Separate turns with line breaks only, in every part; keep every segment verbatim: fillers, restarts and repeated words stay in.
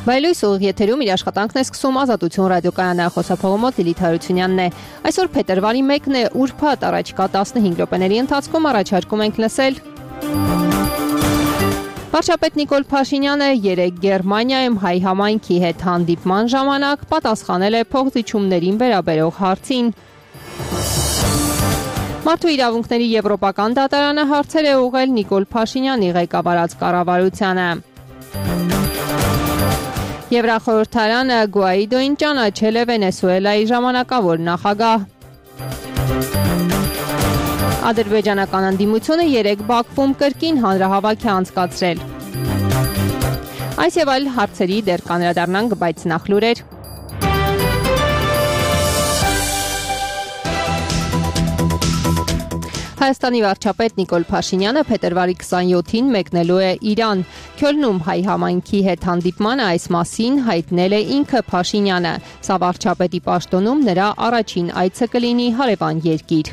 Վայելույս ուղիղ եթերում իր աշխատանքն է սկսում Ազատություն ռադիոկայանը, խոսափողը մոտ Լիլիթ Հարությունյանն է։ Այսօր փետրվարի մեկն է, ուրբաթ, առաջիկա տասնհինգ րոպեների ընթացքում առաջարկում ենք լսել Վարչապետ Նիկոլ Փաշինյանը երեկ Գերմանիայում հայ համայնքի հետ հանդիպման ժամանակ պատասխանել է փոխզիջումներին վերաբերող հարցին։ Մարդու իրավունքների եվրոպական դատարանը հարցեր է ուղղել Նիկոլ Փաշինյանի ղեկավարած կառավարությանը։ Եվրախորհրդարանը Գուաիդոին ճանաչել է Վենեսուելայի ժամանակավոր նախագահ։ Ադրբեջանական ընդդիմությունը երեկ Բաքվում կրկին հանրահավաք է անցկացրել։ Այս եւ այլ հարցերի դեռ կանրադառնանք, բայց նախ լուրեր։ Հայաստանի վարչապետ Նիկոլ Փաշինյանը փետրվարի քսանյոթին մեկնելու է Իրան։ Քյոլնում հայ համայնքի հետ հանդիպմանը այս մասին հայտնել է ինքը Փաշինյանը։ Սա վարչապետի պաշտոնում նրա առաջին այցը կլինի հարևան երկիր։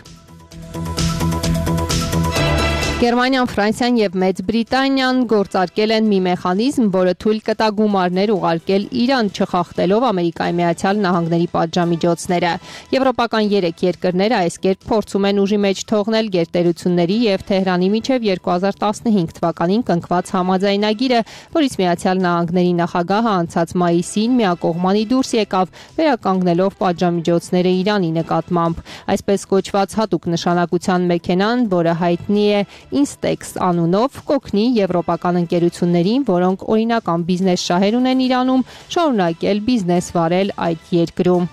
Գերմանիան, Ֆրանսիան եւ Մեծ Բրիտանիան գործարկել են մի մեխանիզմ, որը թույլ կտա գումարներ ուղարկել Իրան, չխախտելով Ամերիկայի Միացյալ Նահանգների պատժամիջոցները։ Եվրոպական երեք երկրները այս կերպ փորձում են ուժի մեջ թողնել գերտերությունների եւ Թեհրանի միջև երկու հազար տասնհինգ թվականին կնքված համաձայնագիրը, որից Միացյալ Նահանգների նախագահը անցած մայիսին միակողմանի դուրս եկավ, վերականգնելով պատժամիջոցները Իրանի նկատմամբ։ Այսպես կոչված հատուկ նշանակության մեքենան, որը հայտնի է Instex անունով, կօգնի եվրոպական ընկերություններին, որոնք օրինական բիզնես շահեր ունեն Իրանում, շարունակել բիզնես վարել այդ երկրում։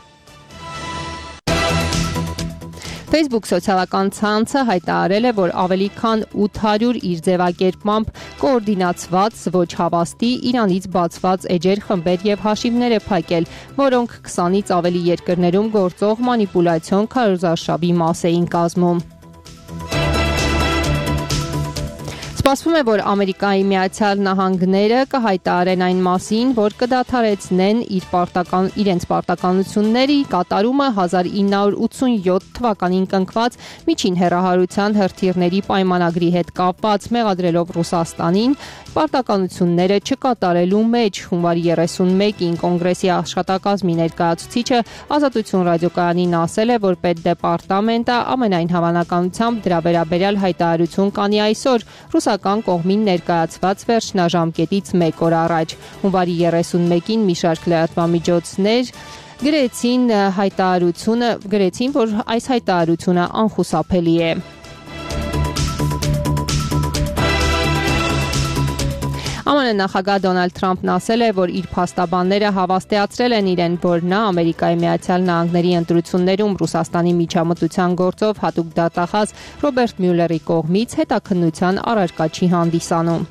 Facebook սոցիալական ցանցը հայտարարել է, որ ավելի քան ութ հարյուր իր ձևակերպմամբ կոորդինացված ոչ հավաստի Իրանից բացված էջեր, խմբեր եւ հաշիվներ է փակել, որոնք քսանից ավելի երկրներում գործող մանիպուլյացիոն քարոզարշավի մաս էին կազմում։ Սպասվում է, որ Ամերիկայի Միացյալ Նահանգները կհայտարարեն այն մասին, որ կդադարեցնեն իր պարտական, իրենց պարտականությունների կատարումը հազար ինը հարյուր ութսունյոթ թվականին կնքված միջին հեռահարության հրթիռների պայմանագրի հետ կապված, մեղադրելով Ռուսաստանին պարտականությունները չկատարելու մեջ։ Հունվարի երեսունմեկին Կոնգրեսի աշխատակազմի ներկայացուցիչը Ազատություն ռադիոկայանին ասել է, որ Պետդեպարտամենտը ամենայն հավանականությամբ դրա վերաբերյալ հայտարարություն կանի այսօր ռուսական կողմին ներկայացված վերջնաժամկետից մեկ օր առաջ։ Հունվարի երեսունմեկին մի շարք լրատվամիջոցներ գրեցին հայտարարությունը, գրեցին, որ այս հայտարարությունը անխուսափելի է։ ԱՄՆ նախագահ Դոնալդ Թրամփն ասել է, որ իր փաստաբանները հավաստիացրել են իրեն, որ նա Ամերիկայի Միացյալ Նահանգների ընտրություններում Ռուսաստանի միջամտության գործով հատուկ դատախազ Ռոբերտ Մյուլլերի կողմից հետաքննության առարկա չի հանդիսանում։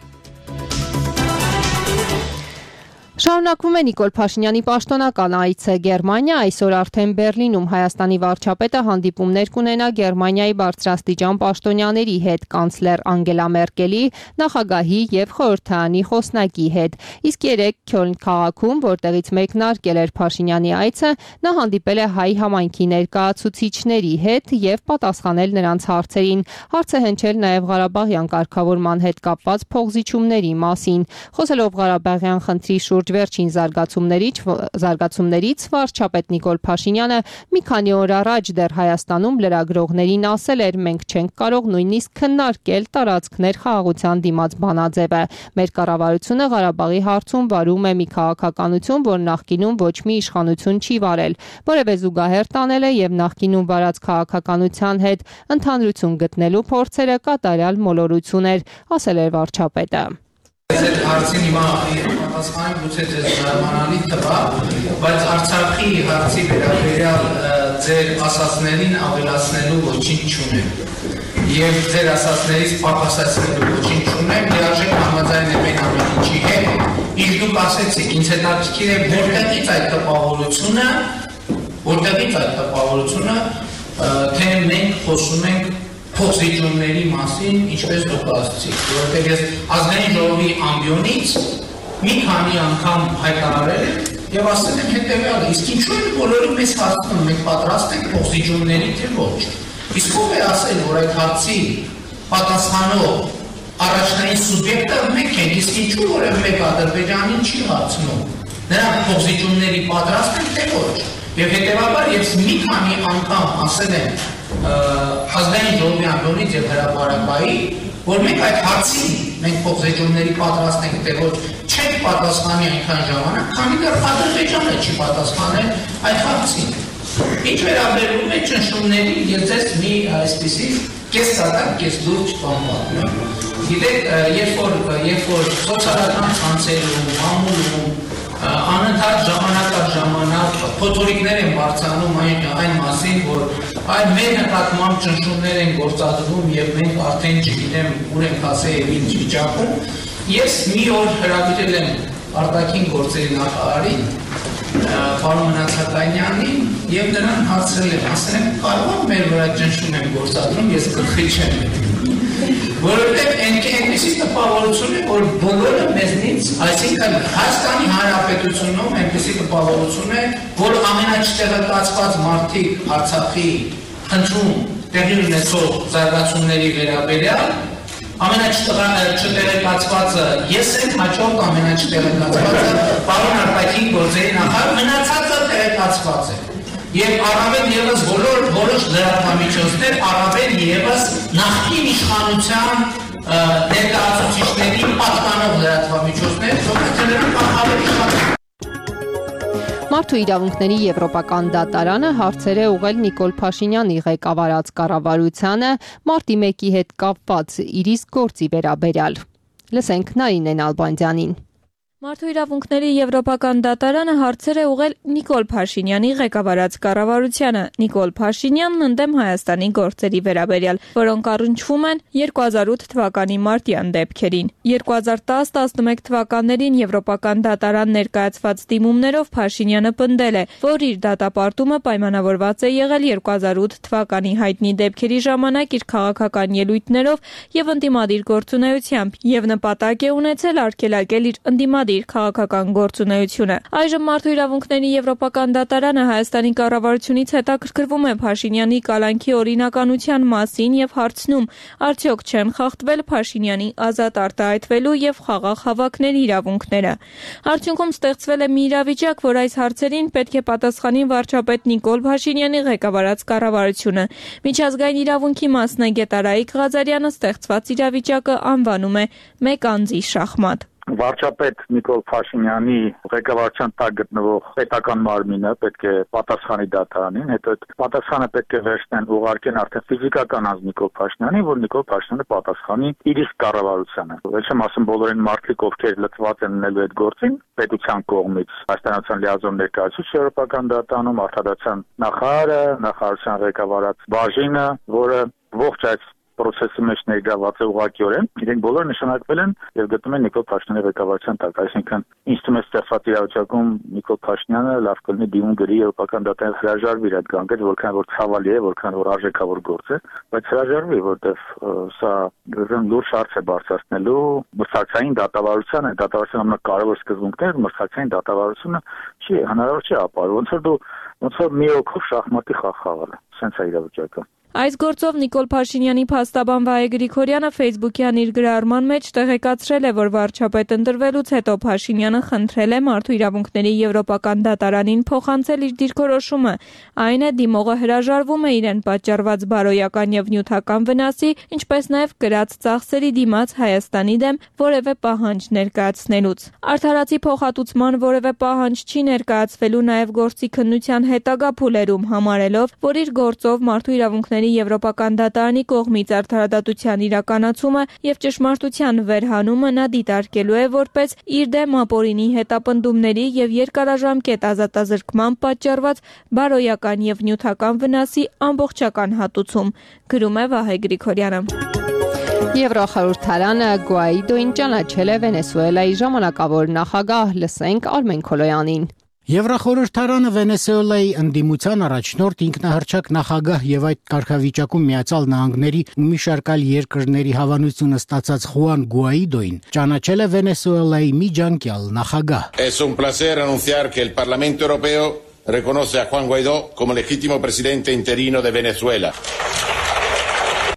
Շարունակվում է Նիկոլ Փաշինյանի պաշտոնական այցը Գերմանիա, այսօր արդեն Բեռլինում Հայաստանի վարչապետը հանդիպումներ կունենա Գերմանիայի բարձրաստիճան պաշտոնյաների հետ, կանցլեր Անգելա Մերկելի, նախագահի եւ խորհրդարանի խոսնակի հետ։ Իսկ երեկ Քյոլն քաղաքում, որտեղից մեկնարկել էր Փաշինյանի այցը, նա հանդիպել է հայ համայնքի ներկայացուցիչների հետ եւ պատասխանել նրանց հարցերին։ Հարց է հնչել նաեւ Ղարաբաղյան կարգավորման հետ կապված փոխզիջումների մասին։ Խոսելով Ղարաբաղյան խնդրի շուրջ վերջին զարգացումներից, զարգացումներից վարչապետ Նիկոլ Փաշինյանը մի քանի օր առաջ դեռ Հայաստանում լրագրողներին ասել էր, մենք չենք կարող նույնիսկ քննարկել տարածքներ խաղաղության դիմաց բանաձևը։ Մեր կառավարությունը Ղարաբաղի հարցում վարում է մի քաղաքականություն, որ նախկինում ոչ մի իշխանություն չի վարել, որևէ զուգահեռ տանել է եւ նախկինում վարած քաղաքականության հետ ընդհանրություն գտնելու փորձերը կատարյալ մոլորություն էր, ասել էր վարչապետը։
Այդ հարցին հիմա պատասխանը գուցե ձեզ զարմանալի թվա, բայց Արցախի հարցի վերաբերյալ ձեր ասածներին ավելացնելու ոչինչ չունեմ։ Եվ ձեր ասածներից պապասացնելու ոչինչ չունեմ, լիարժեք համաձայնել ենք ամեն ինչի հետ։ Ինչ դուք ասեցիք, ինձ հետաքրքիր է որտեղից այդ տպավորությունը, որտեղից այդ տպավորությունը, թե մենք խոսում ենք փոխզիջումների մասին, ինչպես դուք ասացիք, որովհետև ես ազգային ժողովի ամբիոնից մի քանի անգամ հայտարարել եմ եւ ասել եմ հետեւյալը, իսկ ինչու են բոլորը մեզ հարցնում, մենք պատրաստ ենք փոխզիջումների թե ոչ։ Իսկ ով է ասել, որ այդ հարցի պատասխանող առաջնային սուբյեկտը մենք ենք, իսկ ինչու որևէ մեկ Ադրբեջանին չի հարցնում։ Նրանք փոխզիջումների պատրաստ են, թե ոչ։ Եվ հետևաբար ես մի քանի անգամ ասել եմ ազգային ժողովի անդոնից եւ հրապարակայի, որ մենք այդ հարցին մենք փոխզիջումների պատրաստ ենք, թե ոչ, չենք պատասխանի այնքան ժամանակ, քանի դեռ Ադրբեջանը չի պատասխանել այդ հարցին։ Ինչ վերաբերում է ճնշումների, ես ձեզ մի այսպիսի կես սատակ, կես լուրջ բան պատմեմ։ Գիտեք, երբ որ երբ որ սոցիալական ցանցերում, մամուլում անընդհատ ժամանակ առ ժամանակ փոթորիկներ են բարձրանում այն այն մասին, որ այն մեր նկատմամբ ճնշումներ են գործադրվում եւ մենք արդեն չգիտեմ ուր ենք հասել եւ ինչ վիճակում, ես մի օր հրավիրել եմ արտաքին գործերի նախարարին պարոն Մնացականյանին եւ նրան հարցրել եմ, ասել եմ, կարող է մեր վրա ճնշում են գործադրում, ես գլխի չեմ։ Որովհետև այնպիսի տպավորություն է, որ բոլորը մեզնից, այսինքն Հայաստանի Հանրապետությունում այնպիսի տպավորություն է, որ ամենաչտեղեկացված մարդիկ Արցախի խնդրում տեղի ունեցող զարգացումների վերաբերյալ ամենաչտեղեկացվածը ես եմ, հաջորդ ամենաչտեղեկացվածը պարոն արտաքին գործերի նախարար, մնացածը տեղեկացված է։ Եվ առավել ևս բոլոր որոշ լրատվամիջոցներ, առավել ևս նախկին իշխանության ներկայացուցիչների պատկանող լրատվամիջոցներ, որոնք նրանք ավելի շատ։
Մարդու իրավունքների եվրոպական դատարանը հարցեր է ուղղել Նիկոլ Փաշինյանի ղեկավարած կառավարությանը մարտի մեկի հետ կապված իր իսկ գործի վերաբերյալ։ Լսենք Նարինե Նալբանդյանին։
Մարդու իրավունքների եվրոպական դատարանը հարցեր է ուղղել Նիկոլ Փաշինյանի ղեկավարած կառավարությանը։ Նիկոլ Փաշինյանն ընդդեմ Հայաստանի գործերի վերաբերյալ, որոնք առնչվում են երկու հազար ութ թվականի մարտյան դեպքերին։ երկու հազար տաս տասնմեկ թվականներին եվրոպական դատարան ներկայացված դիմումներով Փաշինյանը պնդել է, որ իր դատապարտումը պայմանավորված է եղել երկու հազար ութ թվականի հայտնի դեպքերի ժամանակ իր քաղաքական ելույթներով եւ ընդդիմադիր գործունեությամբ եւ նպատակ է ունեցել արգելակել իր ընդդիմադիր քաղաքական գործունեությունը։ Այժմ Մարդու իրավունքների եվրոպական դատարանը Հայաստանի կառավարությունից հետաքրքրվում է Փաշինյանի կալանքի օրինականության մասին եւ հարցնում, արդյոք չեն խախտվել Փաշինյանի ազատ արտահայտվելու եւ խաղաղ հավաքների իրավունքները։ Արդյունքում ստեղծվել է մի իրավիճակ, որ այս հարցերին պետք է պատասխանի վարչապետ Նիկոլ Փաշինյանի ղեկավարած կառավարությունը։ Միջազգային իրավունքի մասնագետ Արայիկ Ղազարյանը ստեղծված իրավիճակը անվանում է մեկ անձի շախմատ։
Վարչապետ Նիկոլ Փաշինյանի ղեկավարության տակ գտնվող պետական մարմինը պետք է պատասխանի դատարանին, հետո այդ պատասխանը պետք է վերցնեն ուղարկեն արդեն ֆիզիկական անձ Նիկոլ Փաշինյանին, որ Նիկոլ Փաշինյանը պատասխանի իր իսկ կառավարությանը։ Ոչ եմ ասում բոլորին մարդիկ, ովքեր լծված են ունելու այդ գործին, պետության կողմից Հայաստանյան լիազոր ներկայացուցիչ եվրոպական դատարանում, արտադրության նախարարը, նախարարության ղեկավարած բաժինը, որը ողջ այդ process-ի մեջ ներգրաված է ուղղակիորեն, իրենք բոլորը նշանակվել են եւ գտնում են Նիկոլ Փաշինյանի ղեկավարության տակ, այսինքն ինձ թվում է ստեղծված իրավիճակում Նիկոլ Փաշինյանը լավ կլինի դիմում գրի եվրոպական դատարան հրաժարվի այդ գանգեր, որքան որ ցավալի է, որքան որ արժեքավոր գործ է, բայց հրաժարվի, որտեվ սա ուրեմն լուրջ հարց է բարձրացնելու մրցակցային դատավարությանը, դատավարության ամենակարևոր սկզբունքները մրցակցային դատավարությունը չի հնարավոր չի ապահովել, ոնց որ դու ոնց որ մի օքով շախմատի խաղ խաղալ, սենց է իրավիճակը։
Այս գործով Նիկոլ Փաշինյանի փաստաբան Վահե Գրիգորյանը Facebook-յան իր գրառման մեջ տեղեկացրել է, որ վարչապետ ընտրվելուց հետո Փաշինյանը խնդրել է Մարդու իրավունքների եվրոպական դատարանին փոխանցել իր դիրքորոշումը, այն է դիմողը հրաժարվում է իրեն պատճառված բարոյական եւ նյութական վնասի, ինչպես նաեւ կրած ծախսերի դիմաց Հայաստանի դեմ որևէ պահանջ ներկայացնելուց։ Արդարացի փոխհատուցման որևէ պահանջ չի ներկայացվելու նաեւ գործի քննության հետագա փուլերում, համարելով, որ իր գործով Մարդու իրավունքների Եվրոպական դատարանի կողմից արդարադատության իրականացումը եւ ճշմարտության վերհանումը նա դիտարկելու է որպես իր դեմ ապօրինի հետապնդումների եւ երկարաժամկետ ազատազրկման պատճառված բարոյական եւ նյութական վնասի ամբողջական հատուցում, գրում է Վահե Գրիգորյանը։
Եվրոխորհրդարանը Գուայդոին ճանաչել է Վենեսուելայի ժամանակավոր նախագահ, լսենք Արմեն Քոլոյանին։
Եվրոխորհրդարանը Վենեսուելայի ընդդիմության առաջնորդ ինքնահռչակ նախագահ եւ այդ կարգավիճակում Միացյալ Նահանգների ու մի շարք այլ երկրների հավանությունը ստացած Խուան Գուայդոին ճանաչել է Վենեսուելայի միջանկյալ նախագահ։
Es un placer anunciar que el Parlamento Europeo reconoce a Juan Guaidó como legítimo presidente interino de Venezuela.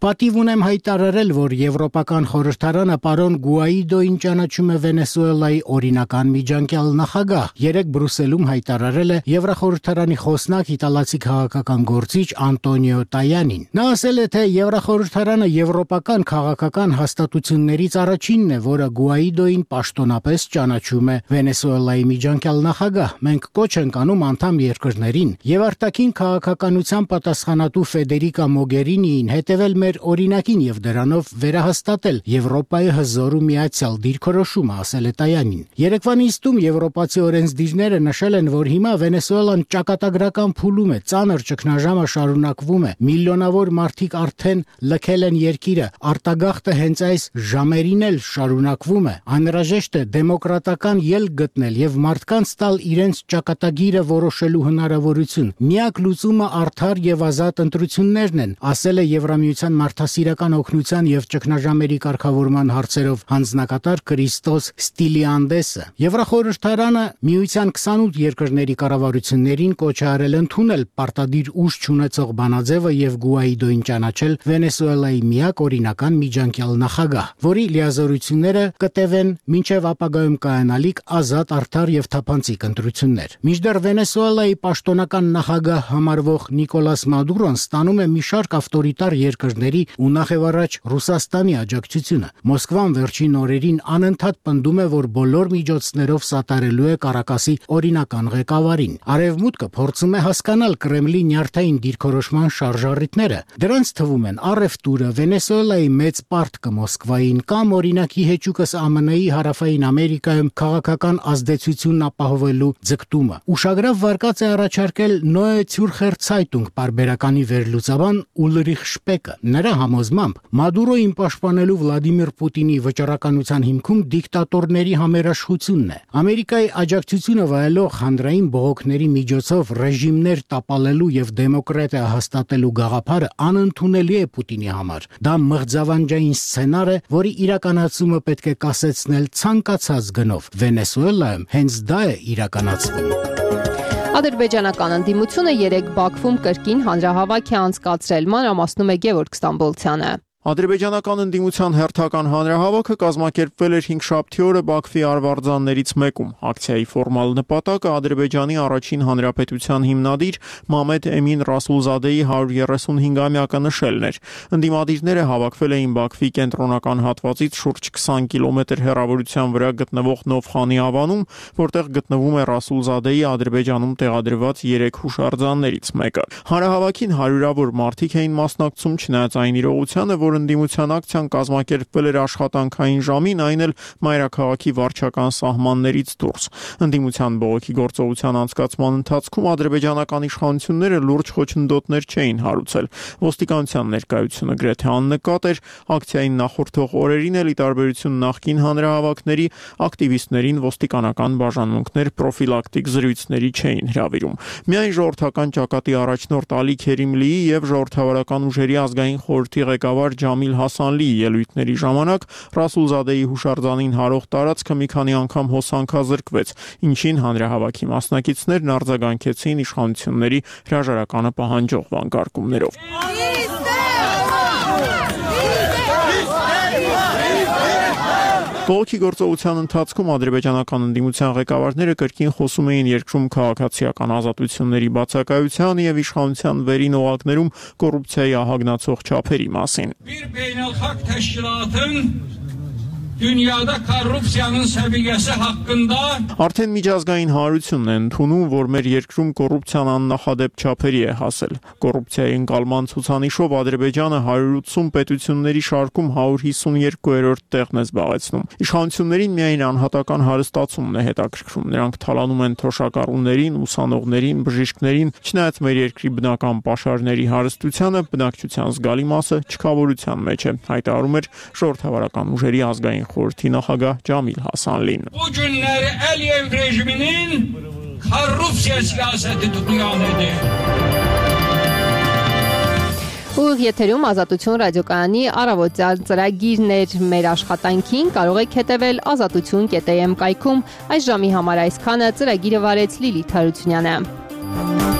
Պատիվ ունեմ հայտարարել, որ Եվրոպական խորհրդարանը պարոն Գուաիդոին ճանաչում է Վենեսուելայի օրինական միջանկյալ նախագահ։ Երեկ Բրուսելում հայտարարել է Եվրախորհրդարանի խոսնակ իտալացի քաղաքական գործիչ Անտոնիո Տայանին։ Նա ասել է, թե Եվրախորհրդարանը եվրոպական քաղաքական հաստատություններից առաջինն է, որը Գուաիդոին պաշտոնապես ճանաչում է Վենեսուելայի միջանկյալ նախագահ։ Մենք կոչ ենք անում անդամ երկրներին եւ արտաքին քաղաքականության պատասխանատու Ֆեդերիկա Մոգերինիին հետևել մեր օրինակին եւ դրանով վերահաստատել Եվրոպայի հզոր ու միացյալ դիրքորոշումը, ասել է Տայանին։ Երեկվա նիստում եվրոպացի օրենսդիրները նշել են, որ հիմա Վենեսուելան ճակատագրական փուլում է, ծանր ճգնաժամը շարունակվում է, միլիոնավոր մարդիկ արդեն լքել են երկիրը, արտագաղթը հենց այս ժամերին էլ շարունակվում է։ Անհրաժեշտ է դեմոկրատական ելք գտնել եւ մարդկանց տալ իրենց ճակատագիրը որոշելու հնարավորություն։ Միակ լուծումը արդար եւ ազատ ընտրություններն են, ասել է Եվրամիության մարդասիրական օգնության եւ ճգնաժամերի կարգավորման հարցերով հանձնակատար Կրիստոս Ստիլիանդեսը։ Եվրախորհրդարանը միության քսանութ երկրների կառավարություններին կոչ է արել ընդունել պարտադիր ուժ չունեցող բանաձևը եւ Գուաիդոին ճանաչել Վենեսուելայի միակ օրինական միջանկյալ նախագահ, որի լիազորությունները կտևեն մինչև ապագայում կայանալիք ազատ, արդար եւ թափանցիկ ընտրություններ։ Մինչդեռ Վենեսուելայի պաշտոնական նախագահ համարվող Նիկոլաս Մադուրոն ստանում է մի շարք ավտորիտար երկրների ու նախևառաջ Ռուսաստանի աջակցությունը։ Մոսկվան վերջին օրերին անընդհատ պնդում է, որ բոլոր միջոցներով սատարելու է Կարակասի օրինական ղեկավարին։ Արևմուտքը փորձում է հասկանալ Կրեմլի նյարդային դիրքորոշման շարժառիթները։ Դրանց թվում են առևտուրը, Վենեսուելայի մեծ պարտքը Մոսկվային կամ օրինակի հեճուկս ԱՄՆ-ի հարավային Ամերիկայում քաղաքական ազդեցությունն ապահովելու ձգտումը։ Ուշագրավ վարկած է առաջարկել Neue Zürcher Zeitung պարբերականի վերլուծաբան Ուլրիխ Շպեկը։ Նրա համոզմամբ Մադուրոին պաշտպանելու Վլադիմիր Պուտինի վճռականության հիմքում դիկտատորների համերաշխությունն է։ Ամերիկայի աջակցությունը վայելող հանրային բողոքների միջոցով ռեժիմներ տապալելու եւ դեմոկրատիա հաստատելու գաղափարը անընդունելի է Պուտինի համար։ Դա մղձավանջային սցենար է, որի իրականացումը պետք է կասեցնել ցանկացած գնով։ Վենեսուելայում հենց դա է իրականացվում։
Ադրբեջանական ընդդիմությունը երեկ Բաքվում կրկին հանրահավաք է անցկացրել, մանրամասնում է Գևորգ Ստամբոլցյանը։
Ադրբեջանական ընդդիմության հերթական հանրահավաքը կազմակերպվել էր հինգշաբթի օրը Բաքվի արվարձաններից մեկում։ Ակցիայի ֆորմալ նպատակը Ադրբեջանի առաջին հանրապետության հիմնադիր Մամեդ Էմին Ռասուլզադեի հարյուր երեսունհինգամյակը նշելն էր։ Ընդդիմադիրները հավաքվել էին Բաքվի կենտրոնական հատվածից շուրջ քսան կիլոմետր հեռավորության վրա գտնվող Նովխանի ավանում, որտեղ գտնվում է Ռասուլզադեի Ադրբեջանում տեղադրված երեք հուշարձաններից մեկը։ Հանրահավաքին հարյուրավոր մարդիկ էին մասնակցում, չնայած այն իրողությանը, որ ընդդիմության ակցիան կազմակերպվել էր աշխատանքային ժամին, այն էլ մայրաքաղաքի վարչական սահմաններից դուրս։ Ընդդիմության բողոքի գործողության անցկացման ընթացքում ադրբեջանական իշխանությունները լուրջ խոչընդոտներ չէին հարուցել։ Ոստիկանության ներկայությունը գրեթե աննկատ էր, ակցիային նախորդող օրերին էլ ի տարբերություն նախկին հանրահավաքների, ակտիվիստներին ոստիկանական բաժանմունքներ պրոֆիլակտիկ զրույցների չէին հրավիրում։ Միայն ժողովրդական ճակատի առաջնորդ Ալի Քերիմլիի եւ ժողովրդավարական ուժերի ազգային խորհրդի ղեկավար Ջամիլ Հասանլիի ելույթների ժամանակ Ռասուլզադեի հուշարձանին հարող տարածքը մի քանի անգամ հոսանքազրկվեց, ինչին հանրահավաքի մասնակիցներն արձագանքեցին իշխանությունների հրաժարականը պահանջող վանկարկումներով։ Բողոքի գործողության ընթացքում ադրբեջանական ընդդիմության ղեկավարները կրկին խոսում էին երկրում քաղաքացիական ազատությունների բացակայության եւ իշխանության վերին օղակներում կոռուպցիայի ահագնացող չափերի մասին։ Dünyada korrupsiyanın səviyyəsi haqqında Արդեն միջազգային հանրությունն է ընդունում, որ մեր երկրում կոռուպցիան աննախադեպ չափերի է հասել։ Կոռուպցիայի ընկալման ցուցանիշով Ադրբեջանը հարյուր ութսուն պետությունների շարքում հարյուր հիսունյոթերորդ տեղն է զբաղեցնում։ Իշխանություններին միայն անհատական հարստացումն է հետաքրքրում։ Նրանք թալանում են թոշակառուներին, ուսանողներին, բժիշկներին, չնայած մեր երկրի բնական պաշարների հարստությանը բնակչության զգալի մասը չքավորության մեջ է, հայտարարում էր ժողովրդավարական ուժերի ազգային խորհրդի նախագահ Ջամիլ Հասանլին։
Bu günləri Əliyev rejiminin korrupsiya siyasəti tutuyan idi։
Ուղիղ եթերում Ազատություն ռադիոկայանի առավոտյան ծրագիրներ մեր աշխատանքին կարող եք հետևել ազատություն կետ էմ կայքում։ Այս ժամի համար այսքանը, ծրագիրը վարեց Լիլիթ Հարությունյանը։